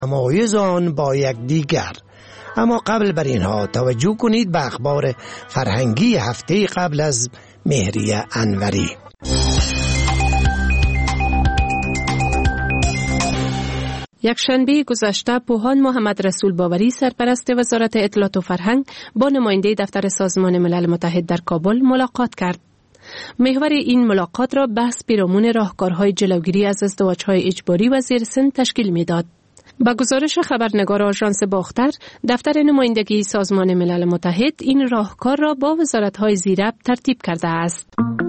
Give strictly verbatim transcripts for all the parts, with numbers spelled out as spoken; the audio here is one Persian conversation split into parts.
تمایز آن با یکدیگر. اما قبل بر اینها توجه کنید به اخبار فرهنگی هفته قبل از مهریه انوری. یکشنبه گذشته پوهان محمد رسول باوری سرپرست وزارت اطلاعات و فرهنگ با نماینده دفتر سازمان ملل متحد در کابل ملاقات کرد. محور این ملاقات را بحث پیرامون راهکارهای جلوگیری از ازدواج‌های اجباری و زیر سن تشکیل می‌داد. با گزارش خبرنگار آژانس باختر، دفتر نمایندگی سازمان ملل متحد این راهکار را با وزارت‌های زیرربط ترتیب کرده است.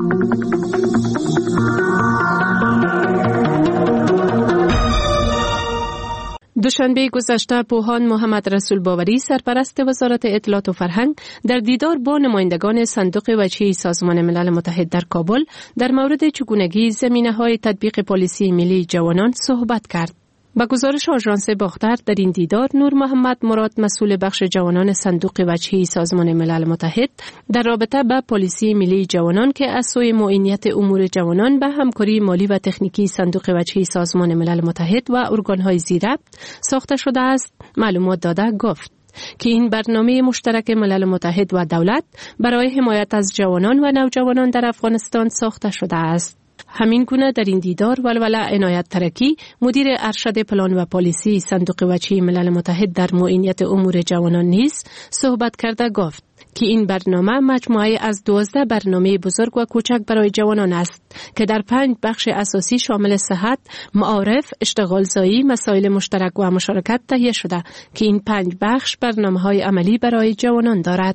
دوشنبه گذشته پوهان محمد رسول باوری سرپرست وزارت اطلاعات و فرهنگ در دیدار با نمایندگان صندوق وجهی سازمان ملل متحد در کابل در مورد چگونگی زمینه‌های تطبیق پالیسی ملی جوانان صحبت کرد. با گزارش آژانس باختر در این دیدار نور محمد مراد مسئول بخش جوانان صندوق وجهی سازمان ملل متحد در رابطه با پالیسی ملی جوانان که از سوی معینیت امور جوانان به همکاری مالی و تکنیکی صندوق وجهی سازمان ملل متحد و ارگان‌های زیرربط ساخته شده است معلومات داده گفت که این برنامه مشترک ملل متحد و دولت برای حمایت از جوانان و نوجوانان در افغانستان ساخته شده است. همین گونه در این دیدار ولوله عنایت ترکی مدیر ارشد پلان و پالیسی صندوق وجهی ملل متحد در معینیت امور جوانان نیز صحبت کرده گفت که این برنامه مجموعه از دوازده برنامه بزرگ و کوچک برای جوانان است که در پنج بخش اساسی شامل صحت، معارف، اشتغال زایی، مسائل مشترک و مشارکت تهیه شده که این پنج بخش برنامه‌های عملی برای جوانان دارد.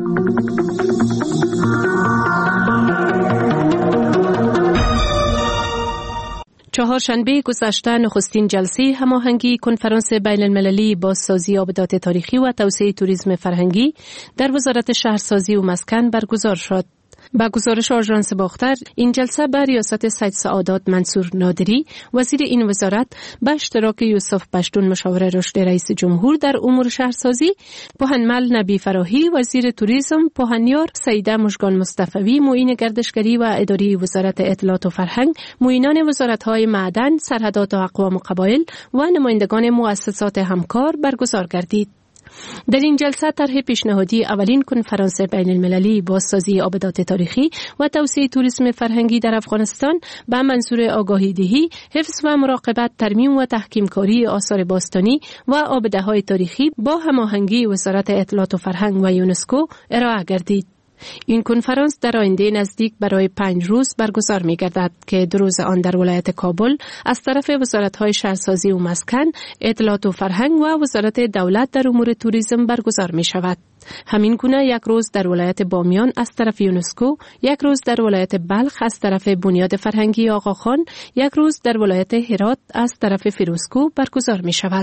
چهارشنبه گذشته نخستین جلسه هماهنگی کنفرانس بین المللی بازسازی آبدات تاریخی و توسعه توریسم فرهنگی در وزارت شهرسازی و مسکن برگزار شد. با گزارش آژانس باختر، این جلسه به ریاست سید سعادت منصور نادری وزیر این وزارت به اشتراک یوسف پشتون مشاور رشد رئیس جمهور در امور شهرسازی، پوهنمل نبی فراهی وزیر توریسم، پوهنیار سیده مژگان مصطفی معین گردشگری و اداری وزارت اطلاعات و فرهنگ، معینان وزارت‌های معدن، سرحدات و اقوام و قبایل و نمایندگان مؤسسات همکار برگزار گردید. در این جلسه طرح پیشنهادی اولین کنفرانس بین المللی بازسازی آبدات تاریخی و توسعه توریسم فرهنگی در افغانستان به منظور آگاهی دهی، حفظ و مراقبت، ترمیم و تحکیم کاری آثار باستانی و آبده‌های تاریخی با هماهنگی وزارت اطلاعات و فرهنگ و یونسکو ارائه گردید. این کنفرانس در آینده نزدیک برای پنج روز برگزار می گردد که دو روز آن در ولایت کابل از طرف وزارت‌های شهرسازی و مسکن، اطلاعات و فرهنگ و وزارت دولت در امور توریسم برگزار می شود. همین گونه یک روز در ولایت بامیان از طرف یونسکو، یک روز در ولایت بلخ از طرف بنیاد فرهنگی آقاخان، یک روز در ولایت هرات از طرف فیروزکوه برگزار می شود.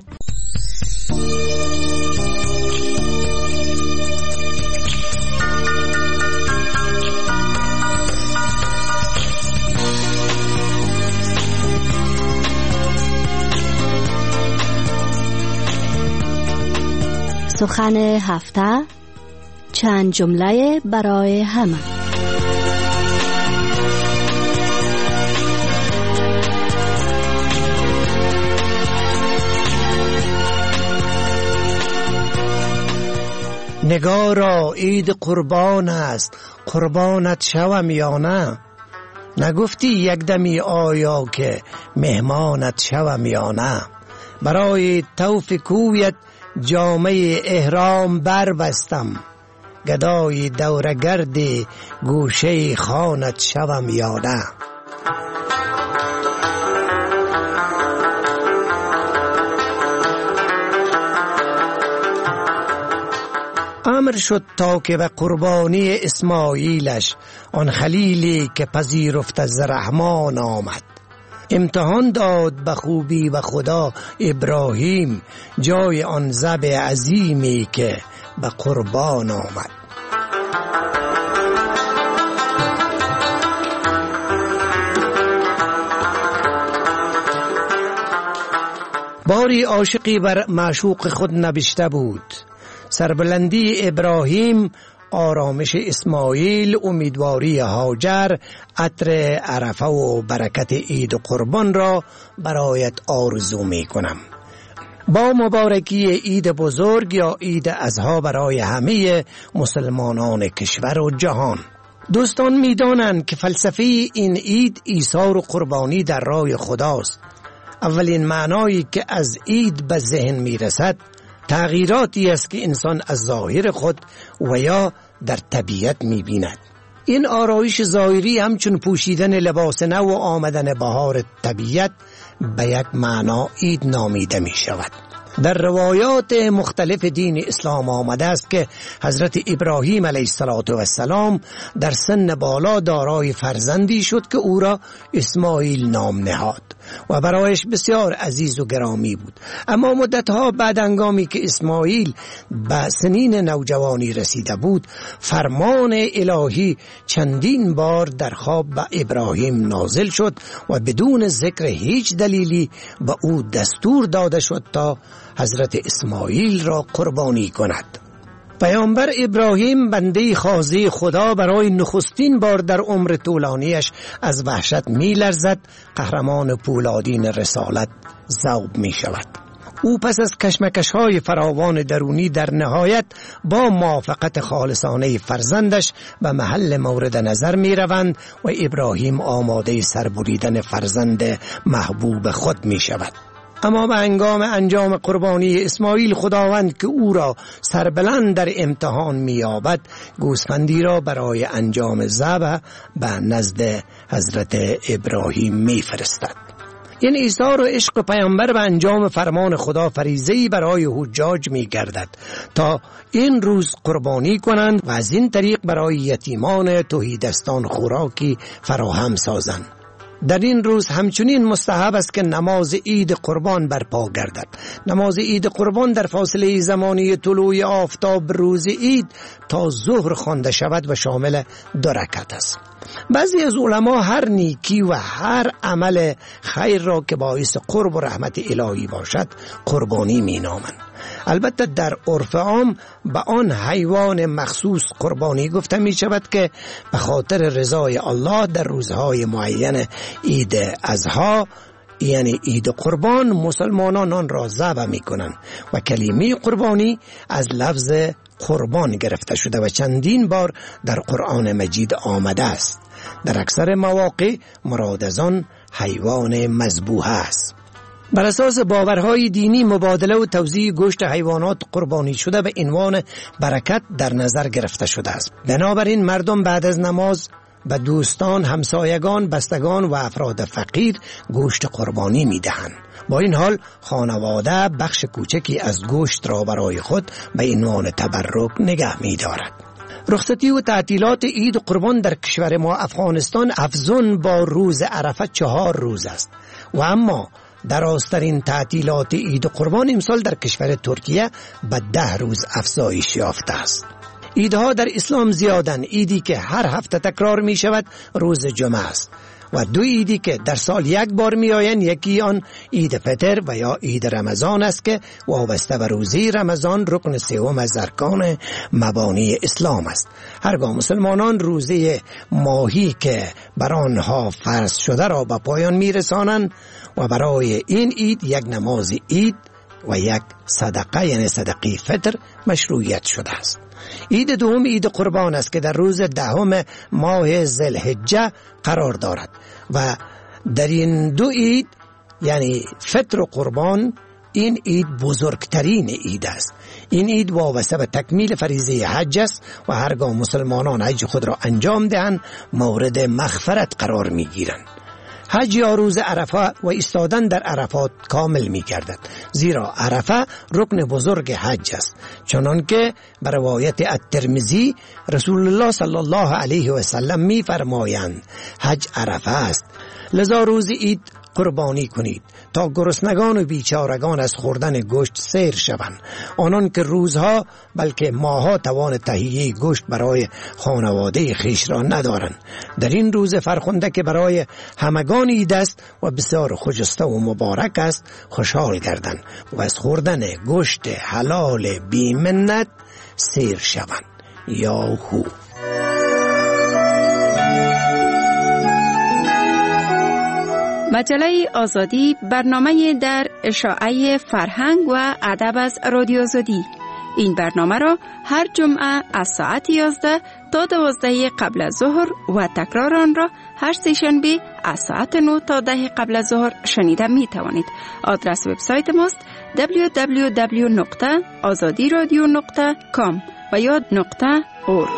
سخن هفته، چند جمله برای همه. نگارا عید قربان است، قربانت شوم یا نه؟ نگفتی یک دمی آیا که مهمانت شوم یا نه؟ برای طوف کویت جامه احرام بربستم، گدای دورگرد گوشه خانت شوم یا نه؟ امر شد تا که به قربانی اسماعیلش، آن خلیلی که پذیرفت از رحمان آمد. امتحان داد به خوبی و خدا ابراهیم، جای آن ذبح عظیمی که به قربان آمد. باری عاشقی بر معشوق خود نبشته بود: سربلندی ابراهیم، آرامش اسماعیل، امیدواری هاجر، عطر عرفه و برکت عید و قربان را برایت آرزو می کنم. با مبارکی عید بزرگ یا عید اضحی برای همه مسلمانان کشور و جهان. دوستان می‌دانند که فلسفه این عید ایثار و قربانی در راه خداست. اولین معنایی که از عید به ذهن می‌رسد تغییراتی است که انسان از ظاهر خود و یا در طبیعت می‌بیند. این آرایش ظاهری همچون پوشیدن لباس نو و آمدن بهار طبیعت به یک معنا عید نامیده می شود. در روایات مختلف دین اسلام آمده است که حضرت ابراهیم علیه السلام در سن بالا دارای فرزندی شد که او را اسماعیل نام نهاد و برایش بسیار عزیز و گرامی بود. اما مدتها بعد هنگامی که اسماعیل به سنین نوجوانی رسیده بود، فرمان الهی چندین بار در خواب به ابراهیم نازل شد و بدون ذکر هیچ دلیلی به او دستور داده شد تا حضرت اسماعیل را قربانی کند. پیامبر ابراهیم بنده خاضع خدا برای نخستین بار در عمر طولانیش از وحشت می لرزد، قهرمان پولادین رسالت ذوب می شود. او پس از کشمکش‌های فراوان درونی در نهایت با موافقت خالصانه فرزندش به محل مورد نظر می روند و ابراهیم آماده سربریدن فرزند محبوب خود می شود. اما به هنگام انجام قربانی اسماعیل، خداوند که او را سربلند در امتحان می‌یابد، گوسفندی را برای انجام ذبح به نزد حضرت ابراهیم می‌فرستد. این ایثار و عشق پیامبر به انجام فرمان خدا فریضه‌ای برای حجاج می‌گردد تا این روز قربانی کنند و از این طریق برای یتیمان تهیدستان خوراکی فراهم سازند. در این روز همچنین مستحب است که نماز عید قربان برپا گردد. نماز عید قربان در فاصله زمانی طلوع آفتاب روز عید تا ظهر خوانده شود و شامل دو رکعت است. بعضی از علما هر نیکی و هر عمل خیر را که باعث قرب و رحمت الهی باشد قربانی می نامند. البته در عرف عام به آن حیوان مخصوص قربانی گفته می شود که به خاطر رضای الله در روزهای معین عید اضحی یعنی عید قربان مسلمانان آن را ذبح می کنند و کلمه قربانی از لفظ قربان گرفته شده و چندین بار در قرآن مجید آمده است. در اکثر مواقع مراد از آن حیوان مذبوح است. بر اساس باورهای دینی مبادله و توزیع گوشت حیوانات قربانی شده به عنوان برکت در نظر گرفته شده است. بنابراین مردم بعد از نماز به دوستان، همسایگان، بستگان و افراد فقیر گوشت قربانی می دهند. با این حال خانواده بخش کوچکی از گوشت را برای خود به عنوان تبرک نگه می دارد. رخصتی و تعطیلات عید قربان در کشور ما افغانستان افزون با روز عرفه چهار روز است و اما درازترین تعطیلات عید قربان امسال در کشور ترکیه به ده روز افزایش یافته است. عیدها در اسلام زیادن. عیدی که هر هفته تکرار می شود روز جمعه است و دو عیدی که در سال یک بار می آیند، یکی آن عید فطر و یا عید رمضان است که وابسته به روزه رمضان رکن سوم از ارکان مبانی اسلام است. هرگاه مسلمانان روزه ماهی که بر آنها فرض شده را به پایان می رسانند و برای این عید یک نماز عید و یک صدقه یعنی صدقه فطر مشروعیت شده است. عید دوم عید قربان است که در روز دهم ماه ذوالحجه قرار دارد و در این دو عید یعنی فطر و قربان این عید بزرگترین عید است. این عید وابسته به تکمیل فریضه حج است و هرگاه مسلمانان حج خود را انجام دهند مورد مغفرت قرار می گیرند. حج یا روز عرفه و ایستادن در عرفات کامل می گردد، زیرا عرفه رکن بزرگ حج است، چنان که بر روایت الترمذی رسول الله صلی الله علیه و سلم می فرمایند حج عرفه است. لذا روز عید قربانی کنید تا گرسنگان و بیچارگان از خوردن گوشت سیر شوند، آنان که روزها بلکه ماها توان تهیه گوشت برای خانواده خویش را ندارند. در این روز فرخنده که برای همگان عید است و بسیار خجسته و مبارک است خوشحال گردند و از خوردن گوشت حلال بی منت سیر شوند. یاهو. مجله آزادی برنامه در اشاعه فرهنگ و ادب از رادیو آزادی. این برنامه را هر جمعه از ساعت یازده تا دوازده قبل از ظهر و تکرار آن را هر سه‌شنبه از ساعت نه تا ده قبل از ظهر شنیده می توانید. آدرس وبسایت ماست دبلیو دبلیو دبلیو نقطه آزادی رادیو نقطه کام و یا نقطه اور.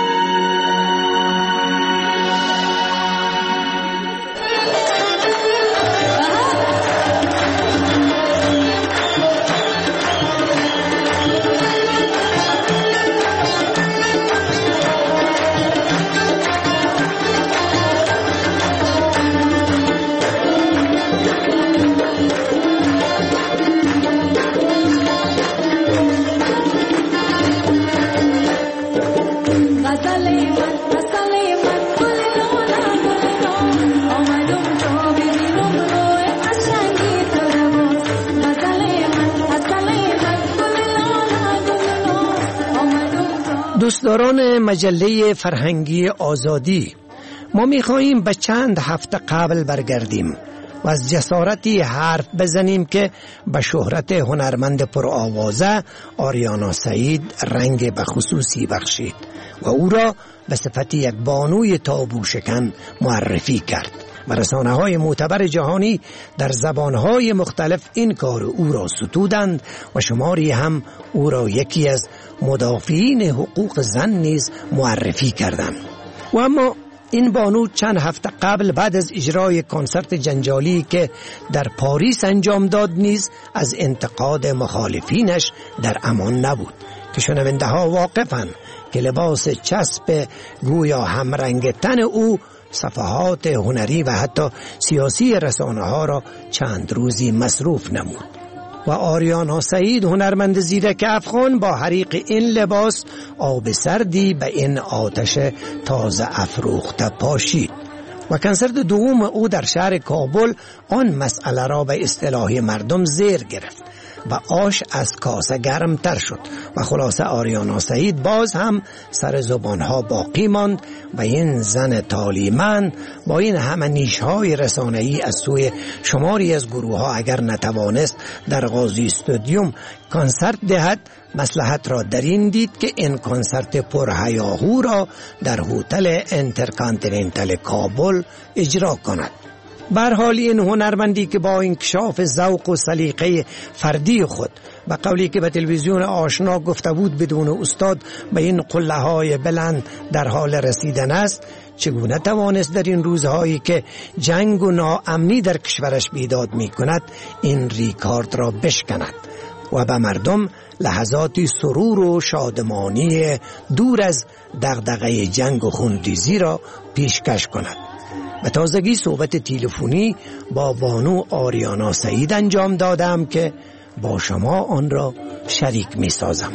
دوستداران مجله فرهنگی آزادی، ما می‌خواهیم به چند هفته قبل برگردیم و از جسارتی حرف بزنیم که به شهرت هنرمند پرآوازه آریانا سعید رنگ به خصوصی بخشید و او را به صفت یک بانوی تابو شکن معرفی کرد و رسانه‌های معتبر جهانی در زبان‌های مختلف این کار او را ستودند و شماری هم او را یکی از مدافعین حقوق زن نیز معرفی کردند. و اما این بانو چند هفته قبل بعد از اجرای کنسرت جنجالی که در پاریس انجام داد نیز از انتقاد مخالفینش در امان نبود که شنونده ها واقفند که لباس چسب گویا همرنگ تن او صفحات هنری و حتی سیاسی رسانه ها را چند روزی مصروف نمود و آریانا سعید هنرمند زیرک افغان با حریق این لباس آب سردی به این آتش تازه افروخته پاشید و کنسرت دوم او در شهر کابل آن مسئله را به اصطلاح مردم زیر گرفت و آش از کاسه گرم تر شد و خلاصه آریانا سعید باز هم سر زبانها باقی ماند و این زن طالیمن با این همه نیش‌های رسانه‌ای از سوی شماری از گروه‌ها اگر نتوانست در قاضی استادیوم کنسرت دهد، مصلحت را در این دید که این کنسرت پرهیاهو را در هتل انترکانتیننتال کابل اجرا کند. به هر حال این هنرمندی که با انکشاف ذوق و سلیقه فردی خود و قولی که به تلویزیون آشنا گفته بود بدون استاد به این قله‌های بلند در حال رسیدن است، چگونه توانست در این روزهایی که جنگ و ناامنی در کشورش بیداد می کند این ریکارد را بشکند و به مردم لحظاتی سرور و شادمانی دور از دغدغه جنگ و خونریزی را پیشکش کند. به تازگی صحبت تلفنی با بانو آریانا سعید انجام دادم که با شما آن را شریک می سازم.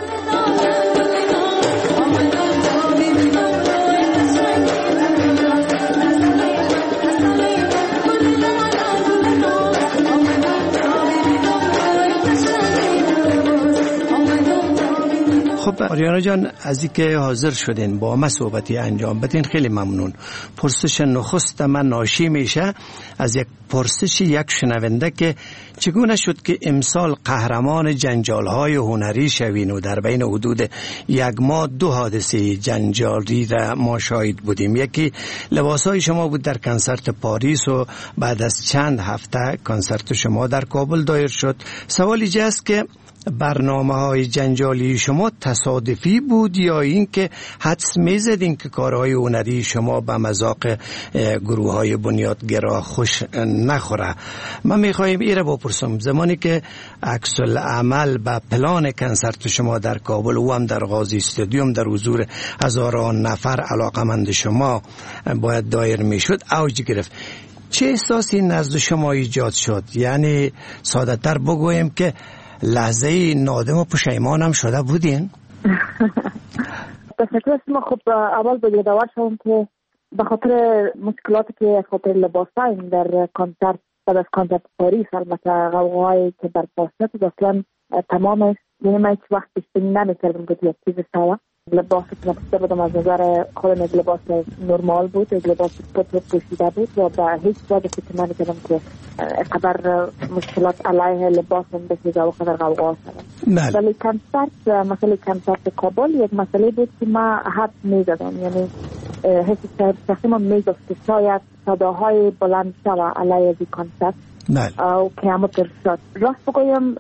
خب آریانا جان، از اینکه حاضر شدین با ما صحبتی انجام بدین خیلی ممنون. پرسش نخست من ناشی میشه از یک پرسش یک شنونده که چگونه شد که امسال قهرمان جنجال‌های هنری شوین و در بین حدود یک ماه دو حادثه جنجالی را ما شاهد بودیم. یکی لباسهای شما بود در کنسرت پاریس و بعد از چند هفته کنسرت شما در کابل دایر شد. سوالی جاست که برنامه‌های جنجالی شما تصادفی بود یا این که حدس می‌زدین که کارهای هنری شما به مذاق گروه‌های بنیادگرا خوش نخوره؟ من می‌خوایم این را بپرسم، زمانی که عکس العمل به پلان کنسرت شما در کابل و هم در قاضی استادیوم در حضور هزاران نفر علاقمند شما باید دایر می‌شد اوج گرفت، چه احساسی نزد شما ایجاد شد؟ یعنی ساده‌تر بگویم که لحظه نادم و پشیمانم شده بودین؟ تشکر از ما. خب اول باید یادآور شوم که به خاطر مشکلاتی که از خاطر لباسایم در کنسرت بعد از کنسرت پاریس، البته غوغایی که در پاس شد اصلا تمامش، یعنی من هیچ وقت پیش بینی نمی‌کردم که یک چیز سوا لباس که پوشیده بودم از نظر خودم یک لباس نرمال بود، یک لباس پوت پوشیده بود و به هیچ وجه فکر نمی‌کردم که قدر مشکلات علیه لباسم بسیده و قدر غوغا شده. ولی کنسرت، مسئله کنسرت کابل یک مسئله بود که ما حد می‌زدم، یعنی حس شخصی من میگفت که شاید صداهای بلند شده علیه این کنسرت و که همه ترشد. راست بگویم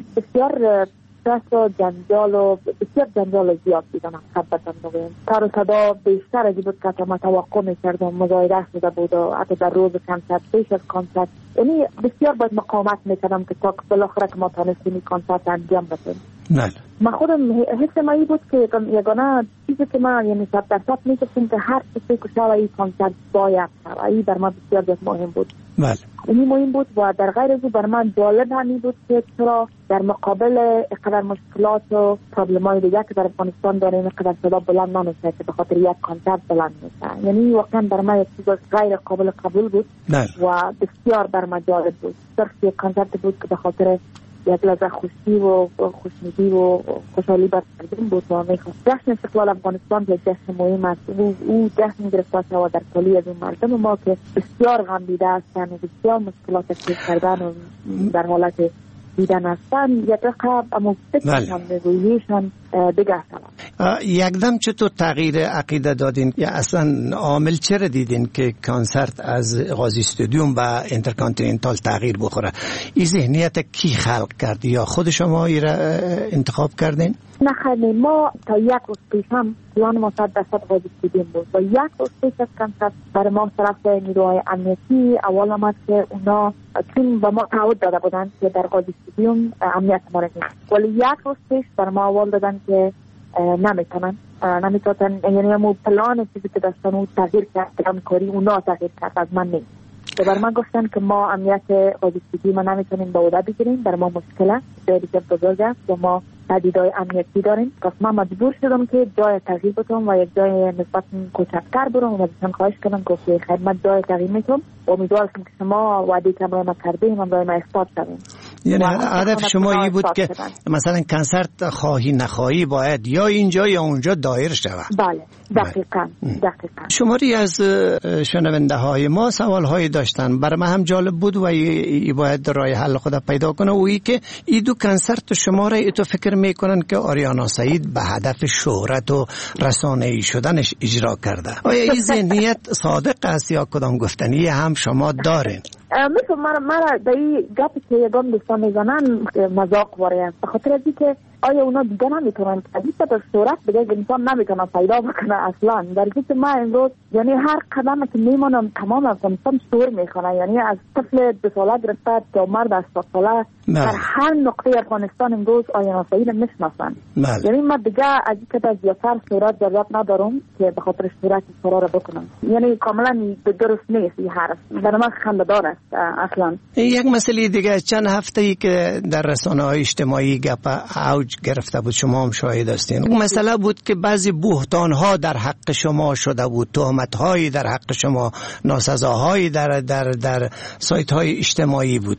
بسیار دست و جنجال و بسیار جنجال زیاد دیدم حقیقتا بگویم. سر و صدا بیشتر ازی بود که ما توقع میکردم، مزایده شده بود و حتی در روز کنسرت پیش از کنسرت، یعنی بسیار باید مقاومت میکردم که تا بالاخره که ما تانستیم کنسرت انجام بدیم. بله. من خودم حس ما این بود که یگانه چیزی که من یعنی صد درصد میگفتم که هر چیزی که شده این کنسرت باید شده، این بر من بسیار مهم بود. بله. این مهم بود و در غیر از او بر من جالب همین بود که چرا در مقابل اقدر مشکلات و پرابلم‌های دیگه که در افغانستان داریم اقدر صدا بلند نمیشه که به خاطر یک کنسرت بلند میشه. یعنی واقعا بر من یک چیز غیر قابل قبول بود بله. و بسیار بر من جالب بود. صرف یک کنسرت بود که به خاطر یک لحظه خوشی و خوشنودی و خوشحالی برگردیم بود و میخواست جشن استقلال افغانستان یک جشن مهم است. او, او جشن گرفته شد در کلی از اون مردم ما که بسیار غم دیده هستند و بسیار مشکلات کشف کردن و در حالت دیدن هستن یک رقم اما فکرشان نگوییشان دیگه هستن. یکدم چطور تغییر عقیده دادین یا اصلا عامل چرا دیدین که کنسرت از غازی استادیوم و اینترکانتیننتال تغییر بخوره؟ این ذهنیت کی خلق کرد یا خود شما ای را انتخاب کردین؟ نه خیلی، ما تا یک روز پیش هم پلان ما صد درصد غازی استادیوم بود و یک روز پیش از کنسرت برای ما طرف نیروهای امنیتی اول آمد که اونا چون با ما تعهد داده بودن که در غازی استادیوم امنیت ما را نیست، ولی یک روز پیش بر ما اول دادن که نمیتونن نمیتونن یعنی همون پلان چیزی که داشتن اون تغییر کرد، همکاری اونا تغییر کرد، از من نیست. و بر من گفتن که ما امنیت غازی استادیوم ما نمیتونیم به عهده بگیریم، بر ما مشکل بسیار بزرگ است و ما تهدیدهای امنیتی داریم. پس من مجبور شدم که جای تغییر بدم و یک جای نسبت کوچکتر برم و ازشان خواهش کردم که خیر من جای تغییر میتونم و امیدوارم که شما وعده که برای ما کردیم و برای ما اثبات شدیم. یعنی هدف شما این بود که مثلا کنسرت خواهی نخواهی باید یا اینجا یا اونجا دایر شود. بله دقیقاً دقیقاً. شماری از شنونده های ما سوال هایی داشتن، برای من هم جالب بود و ای باید راه حل خود پیدا کنه و ای که ای دو کنسرت شما را تو فکر میکنن که آریانا سعید به هدف شهرت و رسانه‌ای شدنش اجرا کرده. آیا این ذهنیت صادق است یا کدام گفتنی هم شما دارین؟ مثل مرا مرا در این گپی که یگان دوستان میزنن مذاق واره است، بخاطر از اینکه آیا اونا دیگه نمیتونن کدیت در صورت دیگه انسان نمیتونه پیدا بکنه اصلا. در حقیقت ما امروز یعنی هر قدم که میمونم تمام افغانستان شور میخونه، یعنی از طفل دو ساله گرفته تا مرد هشتاد ساله در هر نقطه افغانستان امروز آریانا سعید میشناسن. یعنی ما دیگه از اینکه در زیادتر صورت ضرورت ندارم که به خاطر صورت فرار بکنم، یعنی کاملا درست نیست این حرف، برای من خنده‌دار است اصلا. یک مسئله دیگه، چند هفته ای که در رسانه‌های اجتماعی گپ اوج گرفته بود، شما هم شاهد هستین. اون مسئله بود که بعضی بهتان‌ها در حق شما شده بود، تهمت‌هایی در حق شما، ناسزاهایی در در در سایت‌های اجتماعی بود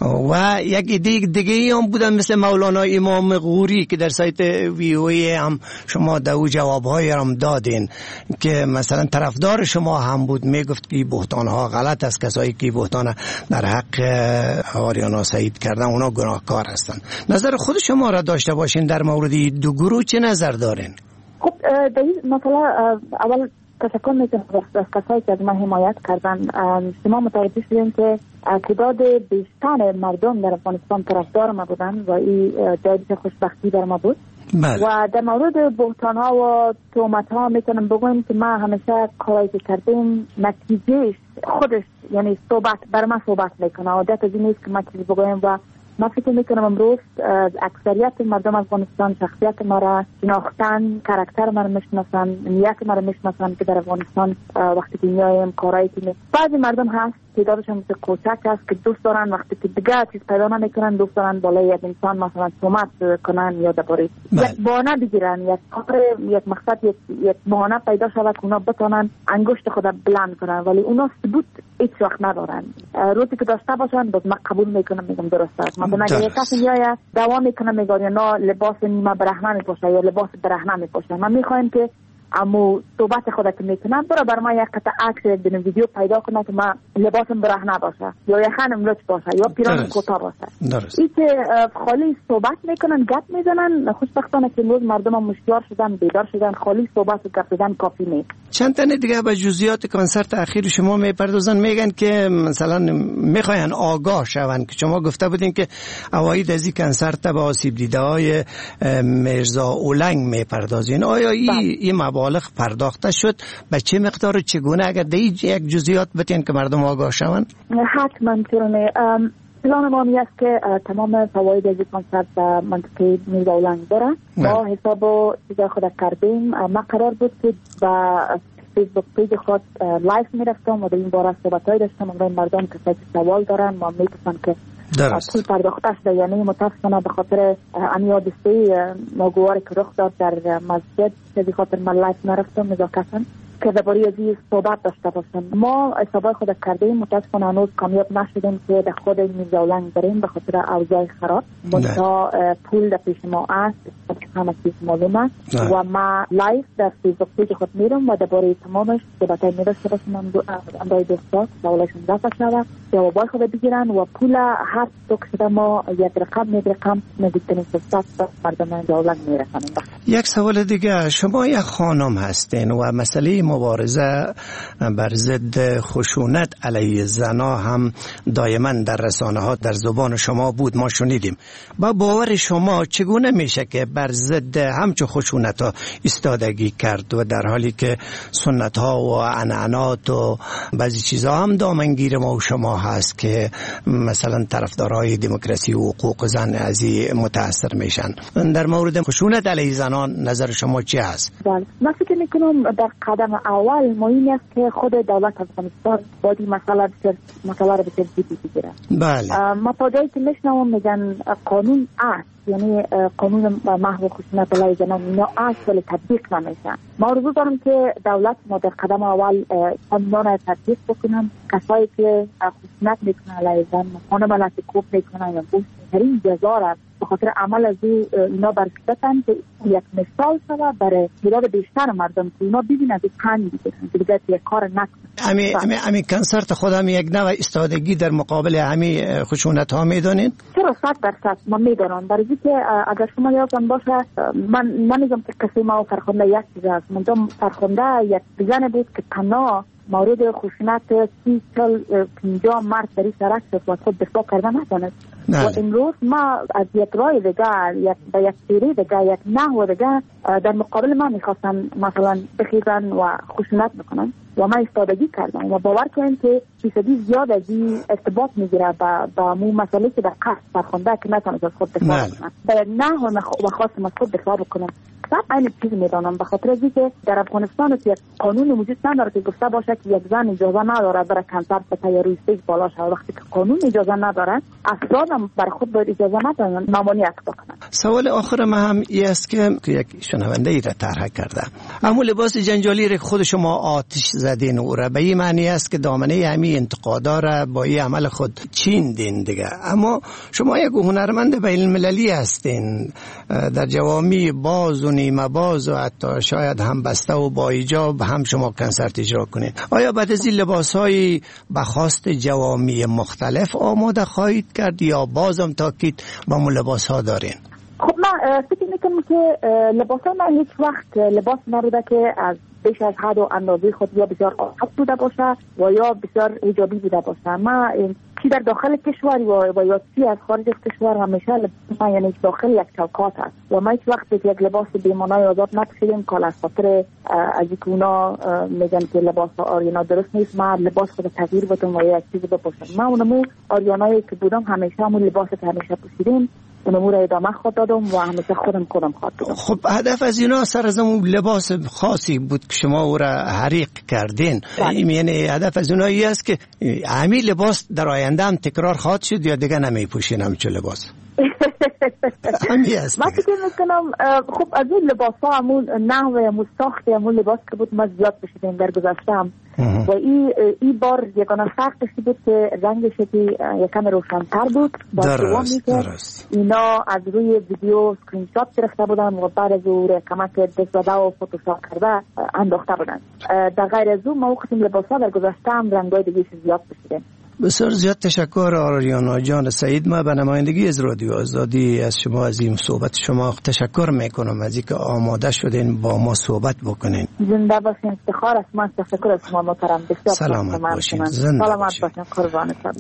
و یک دیگه دیگه هم بودن مثل مولانا امام غوری که در سایت وی او ای هم شما دو جواب‌های هم دادین که مثلا طرفدار شما هم بود، میگفت که بهتان‌ها غلط است، کسایی که بهتان در حق آریانا سعید کردن اونا گناهکار هستن. نظر خود شما را داشته باشین در مورد دو گروه چه نظر دارین؟ خب در این مثلا اول تشکر میکنم از کسایی که از من حمایت کردن. شما متوجه شدین که تعداد بیشتر مردم در افغانستان طرفدار ما بودن و این جای خوشبختی در ما بود. بله. و در مورد بهتان ها و تهمت ها میتونم بگویم که ما همیشه کاری که کردیم نتیجهش خودش یعنی صحبت بر ما صحبت میکنه. عادت از این نیست که ما چیزی بگویم و ما فکر میکنم امروز اکثریت مردم افغانستان شخصیت ما را شناختن، کاراکتر ما را میشناسن، نیت ما را میشناسن که در افغانستان وقتی که میایم کارایی که بعضی مردم هست تعدادشون مثل کوچک است که دوست دارن وقتی که دیگه چیز پیدا نمیکنن دوست دارن بالای یک انسان مثلا تهمت کنن یا درباره یک بهانه بگیرن، یک کار یک مقصد یک یک بهانه پیدا شود که اونا بتونن انگشت خود بلند کنن، ولی اونا ثبوت هیچ وقت ندارن. روزی که داشته باشن باز من قبول میکنم میگم درست است. مثلا اگه یک کسی میاد دوام میکنه میگه یا نه لباس نیمه برهنه میپوشه یا لباس برهنه میپوشه، ما میخوایم که اما صحبت خودت که میکنم برای بر ما یک قطع عکس بین ویدیو پیدا کنه که ما لباسم برهنه باشه یا یخنم لچ باشه یا پیران کوتاه باشه. درست. این که خالی صحبت میکنن گپ میزنن، خوشبختانه که امروز مردم هم مشیار شدن، بیدار شدن، خالی صحبت و گپ زدن کافی نیست. چند تنه دیگه به جزئیات کنسرت اخیر شما میپردازن، میگن که مثلا میخواین آگاه شون که شما گفته بودین که اوایل از این کنسرت به آسیب دیده های میرزا اولنگ میپردازین. آیا این مبالغ پرداخته شد؟ به چه مقدار و چگونه؟ اگر دیگه یک جزئیات بتین که مردم آگاه شون. حتما چرونه پلان ما می است که تمام فواید از کنسرت به منطقه میرزا اولنگ داره. ما حساب و چیزای خود کردیم. ما قرار بود که با فیسبوک پیج خود لایف می رفتم و در این باره صحبت‌های داشتم. اگر مردم کسایی که سوال دارن ما می‌پرسن که پول پرداخته شده یعنی متاسفانه به خاطر امی حادثه ناگواری که رخ داد در مسجد به خاطر من لایف نرفتم نزاکتاً که درباره از این صحبت داشته باشم. ما حسابای خود کردیم، متاسفانه هنوز کامیاب نشدیم که در خود میرزا اولنگ بریم به خاطر اوضاع خراب. منتها پول در پیش ما است، همه چیز معلوم است و ما لایف در فیسبوک پیج خود میرم و درباره تمامش صحبتای می‌داشته باشم. اندای دوستا دولتشون دفع شده جوابای خود بگیرن و پول هر توک شده ما یک رقم یک رقم نزدیکترین فرصت به مردم میرزا اولنگ میرسانیم. یک سوال دیگه، شما یک خانم هستین و مسئله مبارزه بر ضد خشونت علیه زنا هم دائما در رسانه ها در زبان شما بود، ما شنیدیم. با باور شما چگونه میشه که بر ضد همچو خشونت ها ایستادگی کرد و در حالی که سنت ها و عنعنات و بعضی چیزها هم دامنگیر ما و شما هست که مثلا طرفدارای دموکراسی و حقوق زن از این متاثر میشن؟ در مورد خشونت علیه زنان نظر شما چی هست؟ بله، من فکر میکنم در قدم اول مهم است که خود دولت افغانستان باید این مسئله بسیار مسئله را بسیار جدی بگیره. بله. ما تا جایی که میشنوم میگن قانون است، یعنی قانون محو خشونت علیه زنان اینا است ولی تطبیق نمیشه. ما آرزو دارم که دولت ما در قدم اول قانونا را تطبیق بکنن. کسایی که خشونت میکنن علیه زن خانواده کوب میکنن یا بهترین جزا را به خاطر عمل از اینا برکتن که یک مثال شده برای تعداد بیشتر مردم که اینا ببینن که پند بگیرن که دیگه یک کار نکنن. امی امی امی کنسرت خودم یک نوع استادگی در مقابل امی خشونت ها میدونین؟ چرا صد درصد ما میدونم. برای که اگر شما یادتان باشه من نمیگم که کسی ما فرخنده یک چیز است. من دم فرخنده یک بیزن بود که تنها مورد خشونت سی چل پنجاه مرد در این سرک شد و خود دفاع کرده نتونست. و امروز ما از یک رای دیگه یک به یک سیری دیگه یک نحو دیگه در مقابل ما میخواستن مثلا بخیزن و خشونت بکنن و ما استادگی کردم و باور کنیم که فیصدی زیاد از این ارتباط میگیره با با مو مسئله که در قصد فرخنده که نتونست از خود دفاع بکنن به یک نحو و خواستم از خود دفاع بکنن. سب این چیز میدانم به خاطر از اینکه در افغانستان یک قانون وجود نداره که گفته باشه که یک زن اجازه نداره برای کنسرت به یا روی استیج بالا شه. وقتی که قانون اجازه نداره افراد هم برای خود باید اجازه ندارن ممانعت بکنن. سوال آخر ما هم این است که یک شنونده ای را طرح کرده، اما لباس جنجالی را خود شما آتش زدین او را به این معنی است که دامنه همین انتقادا را با این عمل خود چیندین دیگه. اما شما یک هنرمند بین المللی هستین، در جوامع باز و نیمه باز و حتی شاید هم بسته و با ایجاب هم شما کنسرت اجرا کنین. آیا بعد از این لباس‌های به خواست جوامع مختلف آماده خواهید کرد یا بازم تاکید با مو لباس‌ها دارین؟ خب من فکر میکنم که لباس‌ها من هیچ وقت لباس نبوده که از بیش از حد و اندازه خود یا بسیار آزاد بوده باشه و یا بسیار ایجابی بوده باشه. ما چی در داخل کشور و یا چی از خارج از کشور همیشه لباس یعنی داخل یک چوکات است و ما هیچ وقت یک لباس بی‌معنای آزاد نپوشیدیم که از خاطر از اینکه اونا میگن که لباس آریانا درست نیست ما لباس خود تغییر بدم و یک چیز بپوشم. ما اونمو آریانایی که بودم همیشه همون لباس که همیشه پوشیدیم اونمو را ادامه خود دادم و همیشه خودم خودم خواهد دادم. خب هدف از اینا سر از اون لباس خاصی بود که شما او را حریق کردین. این یعنی هدف از اونها این است که همین لباس در آینده هم تکرار خواهد شد یا دیگه نمی پوشین همچون لباس؟ همی است. من فکر میکنم خب از این لباس ها همون نحوه همون ساخت همون لباس که بود ما زیاد بشیدیم در گذاشتم و این ای بار یکانه فرقش بود که رنگش یکم روشن‌تر بود. درست درست. اینا از روی ویدیو اسکرین شات گرفته بودن و بعد از اون کمک دست‌زده و فتوشاپ کرده انداخته بودن. در غیر از اون ما وقتی لباس ها در گذاشتم رنگای دیگه زیاد بشیدیم. بسیار زیاد تشکر آریانا جان سعید. ما به نمایندگی از رادیو آزادی از شما از این صحبت شما تشکر میکنم از اینکه آماده شدین با ما صحبت بکنین. زنده باشین. افتخار است. من تشکر از شما محترم. بسیار سلامت باشین. زنده سلامت باشین. قربان شما.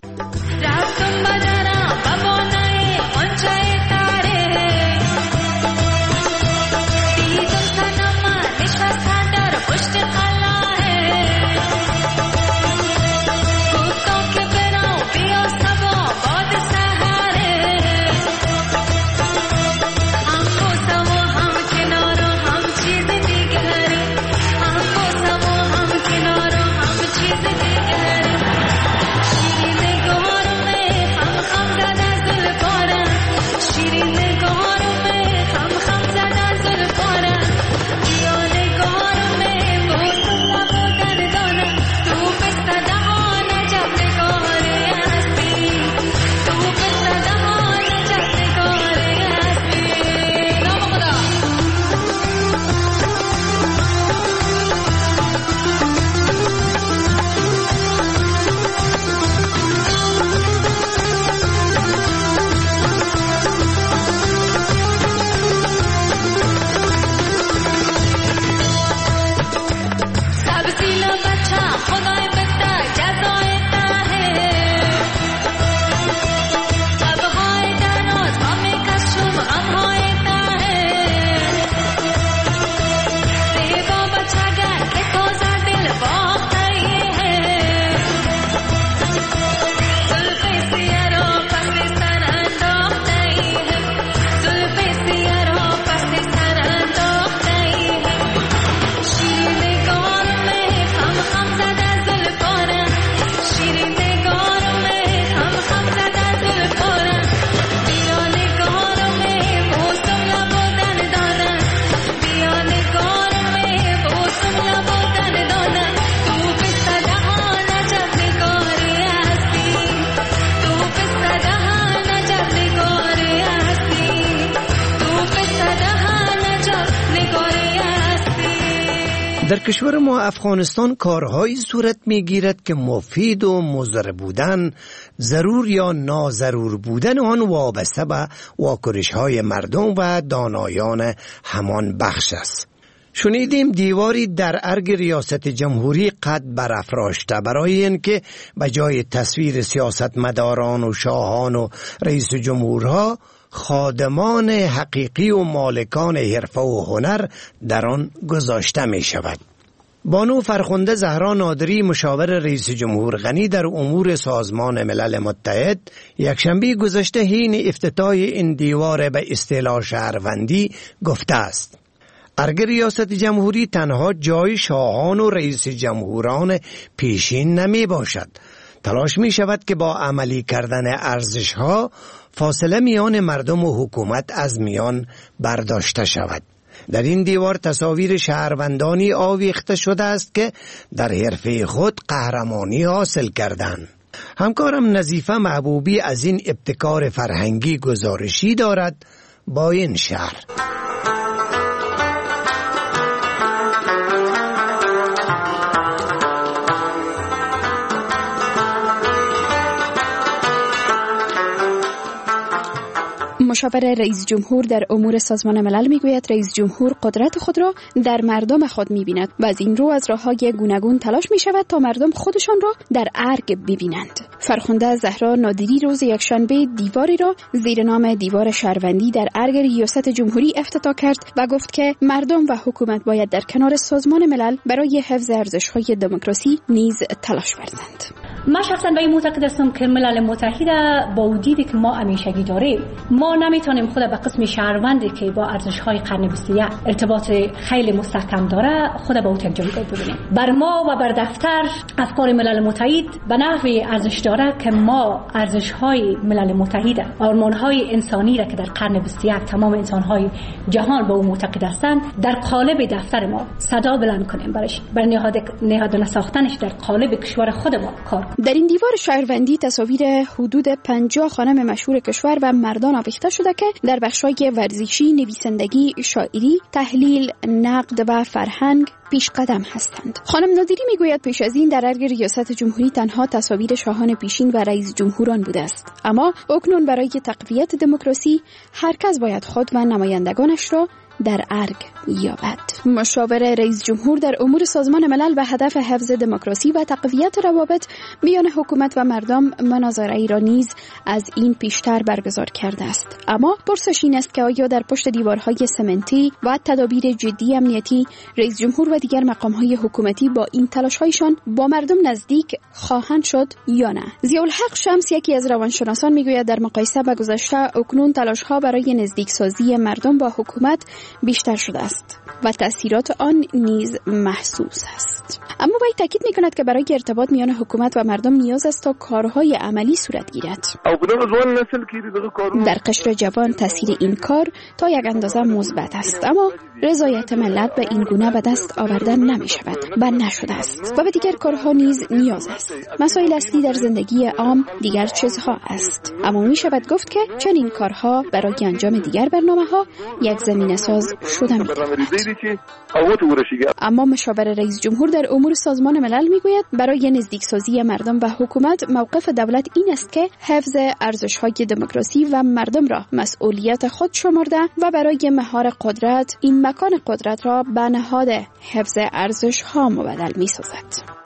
در کشور ما افغانستان کارهایی صورت میگیرد که مفید و مضر بودن، ضرور یا ناضرور بودن آن وابسته به واکنش های مردم و دانایان همان بخش است. شنیدیم دیواری در ارگ ریاست جمهوری قد برافراشته برای اینکه به جای تصویر سیاستمداران و شاهان و رئیس جمهورها خادمان حقیقی و مالکان حرفه و هنر در آن گذاشته می شود. بانو فرخنده زهرا نادری مشاور رئیس جمهور غنی در امور سازمان ملل متحد یکشنبه گذشته حین افتتاح این دیوار به اصطلاح شهروندی گفته است: ارگ ریاست جمهوری تنها جای شاهان و رئیس جمهوران پیشین نمی باشد. تلاش می شود که با عملی کردن ارزش ها فاصله میان مردم و حکومت از میان برداشته شود. در این دیوار تصاویر شهروندانی آویخته شده است که در حرفه خود قهرمانی حاصل کردند. همکارم نظیفه محبوبی از این ابتکار فرهنگی گزارشی دارد با این شهر. مشاور رئیس جمهور در امور سازمان ملل میگوید رئیس جمهور قدرت خود را در مردم خود میبیند و از این رو از راه‌های گوناگون تلاش میشود تا مردم خودشان را در ارگ ببینند. فرخنده زهرا نادری روز یکشنبه دیواری را زیر نام دیوار شهروندی در ارگ ریاست جمهوری افتتاح کرد و گفت که مردم و حکومت باید در کنار سازمان ملل برای حفظ ارزش‌های دموکراسی نیز تلاش ورزند. من شخصا به این معتقد هستم که ملل متحد با وجودی که ما همیشگی داریم، ما نه نمیتونیم خود به قسم شهروندی که با ارزش‌های قرن بیست و یک ارتباط خیلی مستحکم داره خود به او جایگاه ببینیم. بر ما و بر دفتر افکار ملل متحد به نحوی ارزش داره که ما ارزش‌های ملل متحد، آرمان‌های انسانی را که در قرن بیست و یک تمام انسان‌های جهان به او معتقد هستند در قالب دفتر ما صدا بلند کنیم برش، بر نهاد نهاد ساختنش در قالب کشور خود ما کار کنیم. در این دیوار شهروندی تصاویر حدود پنجاه خانم مشهور کشور و مردان آویخته شده که در بخش‌های ورزشی، نویسندگی، شاعری، تحلیل، نقد و فرهنگ پیش قدم هستند. خانم نادری میگوید پیش از این در ارگ ریاست جمهوری تنها تصاویر شاهان پیشین و رئیس جمهوران بوده است، اما اکنون برای تقویت دموکراسی هر کس باید خود و نمایندگانش را در ارگ یابد. مشاور رئیس جمهور در امور سازمان ملل به هدف حفظ دموکراسی و تقویت روابط میان حکومت و مردم مناظره‌ای را نیز از این پیشتر برگزار کرده است. اما پرسش این است که آیا در پشت دیوارهای سمنتی و تدابیر جدی امنیتی رئیس جمهور و دیگر مقام‌های حکومتی با این تلاش‌هایشان با مردم نزدیک خواهند شد یا نه؟ ضیاءالحق شمس یکی از روانشناسان میگوید در مقایسه با گذشته اکنون تلاش‌ها برای نزدیکسازی مردم با حکومت بیشتر شده است و تأثیرات آن نیز محسوس است. اما باید تاکید می‌کند که برای ارتباط میان حکومت و مردم نیاز است تا کارهای عملی صورت گیرد. در قشر جوان تأثیر این کار تا یک اندازه مثبت است، اما رضایت ملت به این گونه به دست آوردن نمی‌شود و نشده است و به دیگر کارها نیز نیاز است. مسائل اصلی در زندگی عام دیگر چیزها است، اما می‌شود گفت که چنین کارها برای انجام دیگر برنامه‌ها یک زمینه ساز شده می‌تواند. اما مشاور رئیس جمهور در امور سازمان ملل میگوید برای نزدیکسازی مردم و حکومت موقف دولت این است که حفظ ارزش‌های دموکراسی و مردم را مسئولیت خود شمرده و برای مهار قدرت این مکان قدرت را به نهاد حفظ ارزش‌ها مبدل می‌سازد.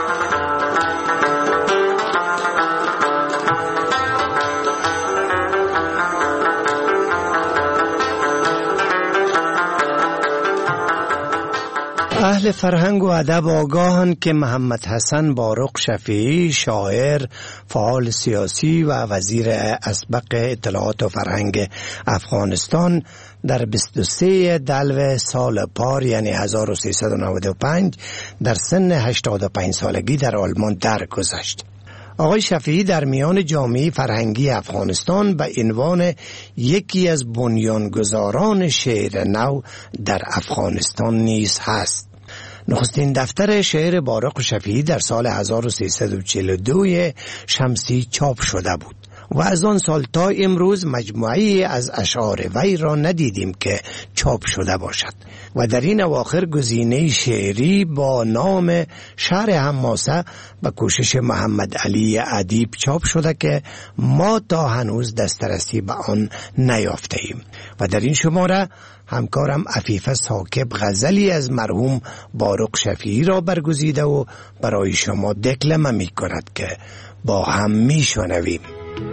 اهل فرهنگ و ادب آگاهند که محمد حسن بارق شفیعی، شاعر، فعال سیاسی و وزیر اسبق اطلاعات و فرهنگ افغانستان در بیست و سه دلو سال پار یعنی هزار و سیصد و نود و پنج در سن هشتاد و پنج سالگی در آلمان درگذشت. آقای شفیعی در میان جامعه فرهنگی افغانستان به عنوان یکی از بنیانگذاران شعر نو در افغانستان نیز هست. نخستین دفتر شعر بارق شفیعی در سال هزار و سیصد و چهل و دو شمسی چاپ شده بود و از آن سال تا امروز مجموعی از اشعار وی را ندیدیم که چاپ شده باشد و در این اواخر گزینه شعری با نام شعر حماسه به کوشش محمد علی ادیب چاپ شده که ما تا هنوز دسترسی به آن نیافته ایم و در این شماره همکارم عفیفه ثاقب غزلی از مرحوم بارق شفیعی را برگزیده و برای شما دکلمه می کند که با هم می شنویم.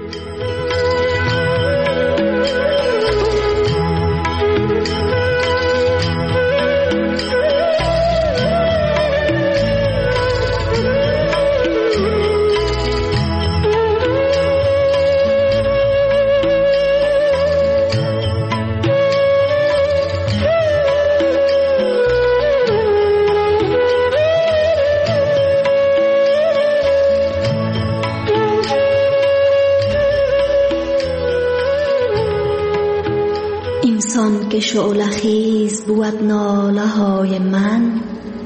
که شعله خیز بود ناله های من،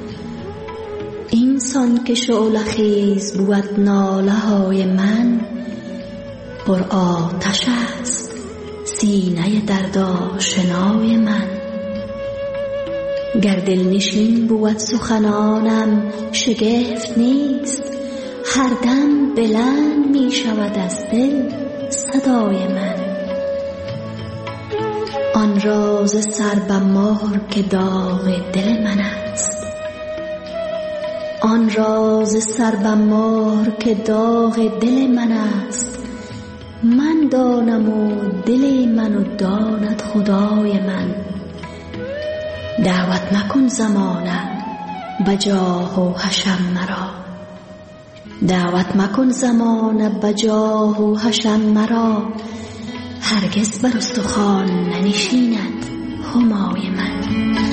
اینسان که شعله خیز بود ناله های من، پر آتش است سینه درد آشنای من. گر دلنشین بود سخنانم شگفت نیست، هر دم بلند می شود از دل صدای من. آن راز سر به مهر که داغ دل من است، آن راز سر به مهر که داغ دل من است، من دانم و دل منو داند خدای من. دعوت مکن زمانه بجاه و حشم مرا، دعوت مکن زمانه بجاه و حشم مرا، هرگز بر استخوان ننشیند همای من.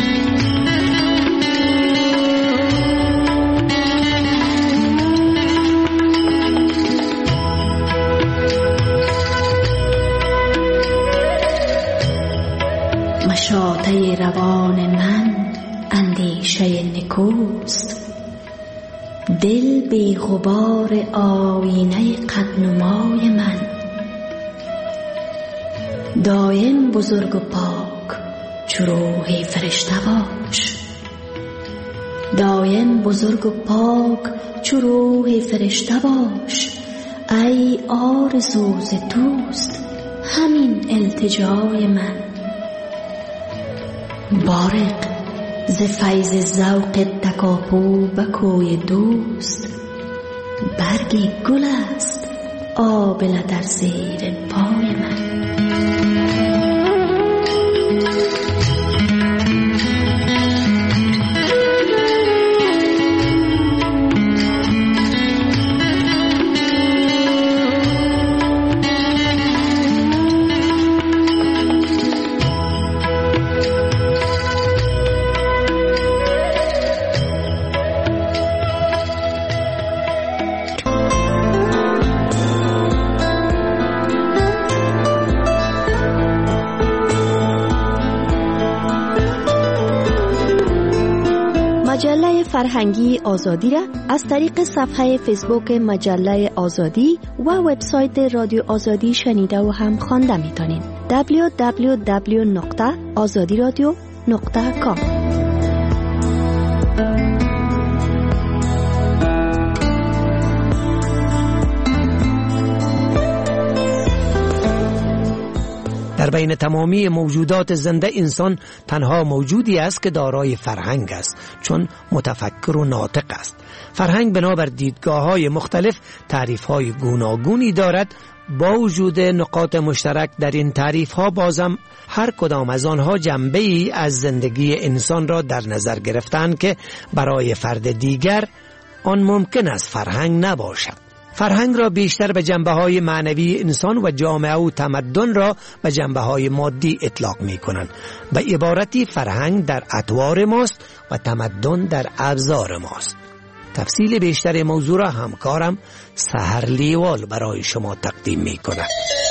مشاطه روان من اندیشه نکوست، دل بی غبار آینه قدنمای من. دایم بزرگ و پاک چو روح فرشته باش، دایم بزرگ و پاک چو روح فرشته باش. ای آرزوز دوست همین التجای من. بارق ز فیض ذوق تکاپو به کوی دوست، برگی گل است آبله در زیر پای من. مجله فرهنگی آزادی را از طریق صفحه فیسبوک مجله آزادی و وبسایت رادیو آزادی شنیده و هم خوانده میتونید. دبلیو دبلیو دبلیو نقطه آزادی رادیو نقطه کام. در بین تمامی موجودات زنده انسان تنها موجودی است که دارای فرهنگ است، چون متفکر و ناطق است. فرهنگ بنابر دیدگاه‌های مختلف تعریف‌های گوناگونی دارد. با وجود نقاط مشترک در این تعریف‌ها، بازم هر کدام از آنها جنبه‌ای از زندگی انسان را در نظر گرفتند که برای فرد دیگر آن ممکن است فرهنگ نباشد. فرهنگ را بیشتر به جنبه‌های معنوی انسان و جامعه و تمدن را به جنبه‌های مادی اطلاق می‌کنند. به عبارتی فرهنگ در اطوار ماست و تمدن در ابزار ماست. تفصیل بیشتر موضوع را همکارم سحر لیوال برای شما تقدیم می‌کند.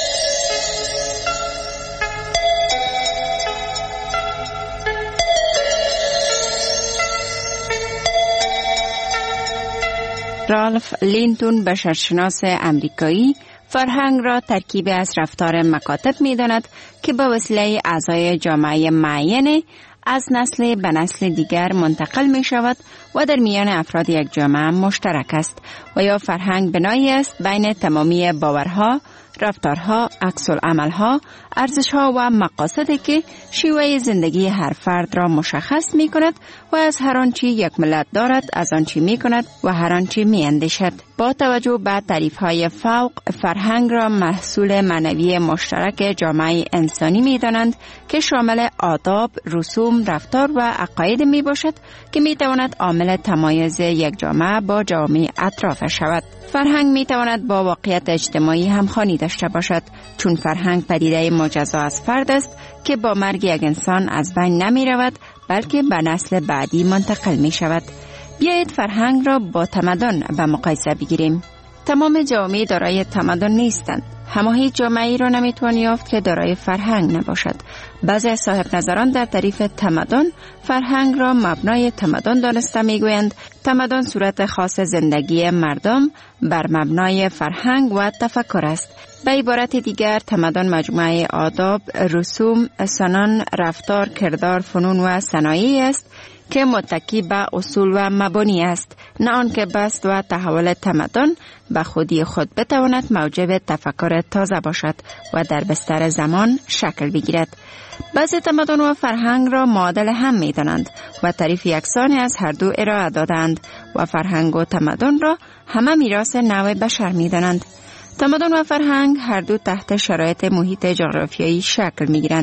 رالف لینتون بشرشناس امریکایی فرهنگ را ترکیب از رفتار مکاتب می داند که به وسیله اعضای جامعه معینه از نسل به نسل دیگر منتقل می شود و در میان افراد یک جامعه مشترک است و یا فرهنگ بنایی است بین تمامی باورها، رفتارها، عکس‌العمل‌ها، ارزش‌ها و مقاصدی که شیوه زندگی هر فرد را مشخص می‌کند و از هر آنچه یک ملت دارد از آنچه می‌کند و هر آنچه می‌اندیشد. با توجه به تعریف‌های فوق، فرهنگ را محصول معنوی مشترک جامعه انسانی می‌دانند که شامل آداب، رسوم، رفتار و عقاید میباشد که می‌تواند عامل تمایز یک جامعه با جامعه اطراف شود. فرهنگ می‌تواند با واقعیت اجتماعی همخوانی داشته باشد، چون فرهنگ پدیده مجزا از فرد است که با مرگ یک انسان از بین نمی رود بلکه به نسل بعدی منتقل می شود. بیایید فرهنگ را با تمدن به مقایسه بگیریم. تمام جامعه دارای تمدن نیستند. اما هیچ جامعه‌ای را نمیتوان یافت که دارای فرهنگ نباشد. بعضی از صاحب نظران در تعریف تمدن فرهنگ را مبنای تمدن دانسته میگویند تمدن صورت خاص زندگی مردم بر مبنای فرهنگ و تفکر است. به عبارت دیگر تمدن مجموعه آداب، رسوم، سنن، رفتار، کردار، فنون و صنایعی است که متکی به اصول و مبانی است، نه آنکه بست و تحول تمدن به خودی خود بتواند موجب تفکر تازه باشد و در بستر زمان شکل بگیرد. بعضی تمدن و فرهنگ را معادل هم می دانند و تعریف یکسانی از هر دو ارائه دادند و فرهنگ و تمدن را همه میراث نوع بشر می دانند. تمدن و فرهنگ هر دو تحت شرایط محیط جغرافیایی شکل می گیرند.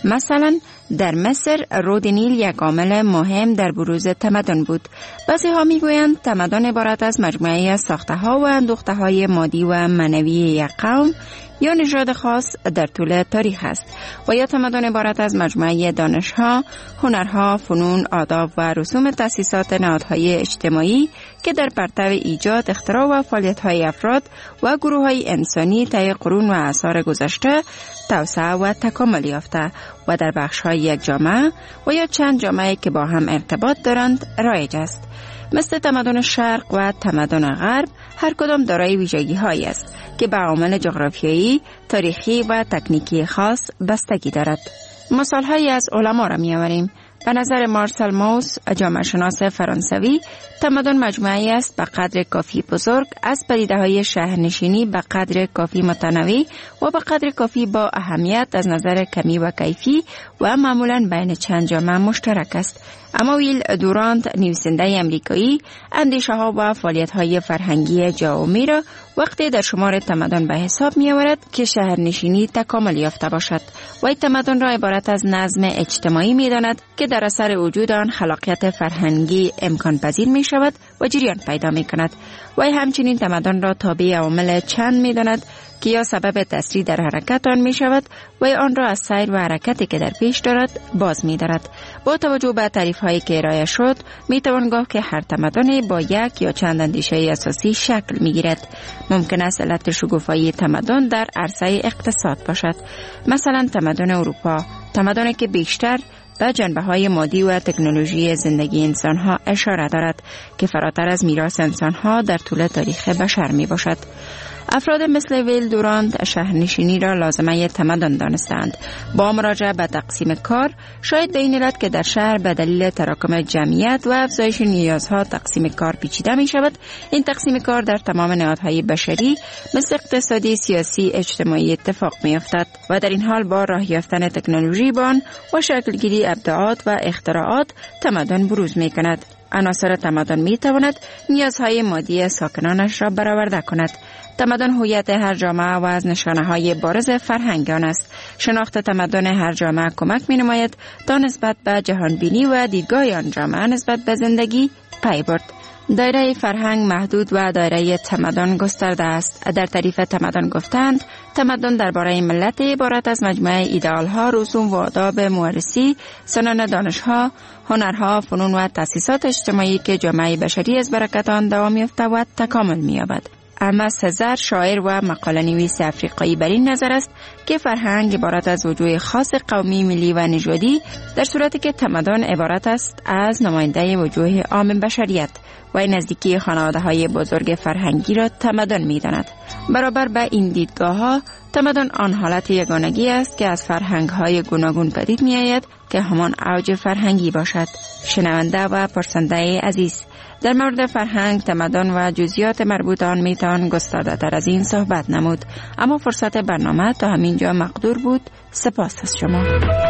مثلا در مصر رود نیل یک عامل مهم در بروز تمدن بود. بعضی ها می گویند تمدن عبارت از مجموعه از ساخته ها و اندوخته های مادی و معنوی یک قوم یا نژاد خاص در طول تاریخ است و یا تمدن عبارت از مجموعه دانش‌ها، هنرها، فنون، آداب و رسوم تأسیسات نهادهای اجتماعی که در پرتو ایجاد، اختراع و فعالیت‌های افراد و گروه‌های انسانی طی قرون و اعصار گذشته توسعه و تکامل یافته و در بخش‌های یک جامعه و یا چند جامعه که با هم ارتباط دارند رایج است. مثل تمدن شرق و تمدن غرب هر کدام دارای ویژگی‌هایی است که به عوامل جغرافیایی، تاریخی و تکنیکی خاص بستگی دارد. مثال‌هایی از علما را می‌آوریم. به نظر مارسل موس، جامعه شناس فرانسوی، تمدن مجموعه‌ای است به قدر کافی بزرگ از پدیده‌های شهرنشینی به قدر کافی متنوع و به قدر کافی با اهمیت از نظر کمی و کیفی و معمولاً بین چند جامعه مشترک است. اما ویل دورانت، نویسنده امریکایی، اندیشه‌ها و فعالیت‌های فرهنگی جاومی را وقتی در شمار تمدن به حساب می‌آورد که شهرنشینی تکامل یافته باشد و این تمدن را عبارت از نظم اجتماعی می‌داند که در اثر وجود آن خلاقیت فرهنگی امکان پذیر می شود و جریان پیدا می کند. و همچنین تمدن را تابع عوامل چند می داند که یا سبب تسریع در حرکت آن می شود و یا آن را از سیر و حرکتی که در پیش دارد باز می دارد. با توجه به تعریف هایی که ارائه شد می توان گفت که هر تمدن با یک یا چند اندیشه اساسی شکل می گیرد. ممکن است علت شکوفایی تمدن در عرصه اقتصاد باشد. مثلا تمدن اروپا، تمدنی که بیشتر به جنبه‌های مادی و تکنولوژی زندگی انسان‌ها اشاره دارد که فراتر از میراث انسان‌ها در طول تاریخ بشر می‌باشد. افراد مثل ویل دورانت شهرنشینی را لازمه تمدن دانستند. با مراجعه به تقسیم کار، شاید به این علت که در شهر به دلیل تراکم جمعیت و افزایش نیازها تقسیم کار پیچیده می شود، این تقسیم کار در تمام نهادهای بشری مثل اقتصادی، سیاسی، اجتماعی اتفاق می افتد و در این حال با راه یافتن تکنولوژی بان و شکلگیری ابداعات و اختراعات تمدن بروز می کند. عناصر تمدن می تواند نیازهای مادی ساکنانش را برآورده کند. تمدن هویت هر جامعه و از نشانه‌های بارز فرهنگ آن است. شناخت تمدن هر جامعه کمک می‌نماید تا نسبت به جهانبینی و دیدگاه آن جامعه نسبت به زندگی پی برد. دایره فرهنگ محدود و دایره تمدن گسترده است. در تعریف تمدن گفتند تمدن درباره ملت عبارت از مجموعه ایدئال‌ها، رسوم و آداب مورثی، سنن دانش‌ها، هنرها، فنون و تأسیسات اجتماعی که جامعه بشری از برکت آن دوام یافته و تکامل می‌یابد. اما سزر، شاعر و مقاله نویس افریقایی بر این نظر است که فرهنگ عبارت از وجوه خاص قومی، ملی و نژادی، در صورتی که تمدن عبارت است از نماینده وجوه عام بشریت و این نزدیکی خانواده‌های بزرگ فرهنگی را تمدن می‌داند. برابر به این دیدگاه‌ها، تمدن آن حالت یگانگی است که از فرهنگ‌های گوناگون پدید می‌آید که همان اوج فرهنگی باشد. شنونده و پرسنده عزیز، در مورد فرهنگ، تمدن و جزئیات مربوط آن میتوان گسترده تر از این صحبت نمود، اما فرصت برنامه تا همینجا مقدور بود. سپاس از شما.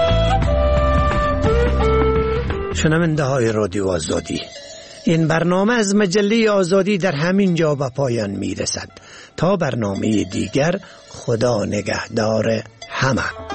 شنونده های رادیو آزادی، این برنامه از مجله آزادی در همین جا به پایان میرسد. تا برنامه دیگر، خدا نگهدار همه.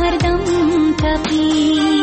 هر دم تغییر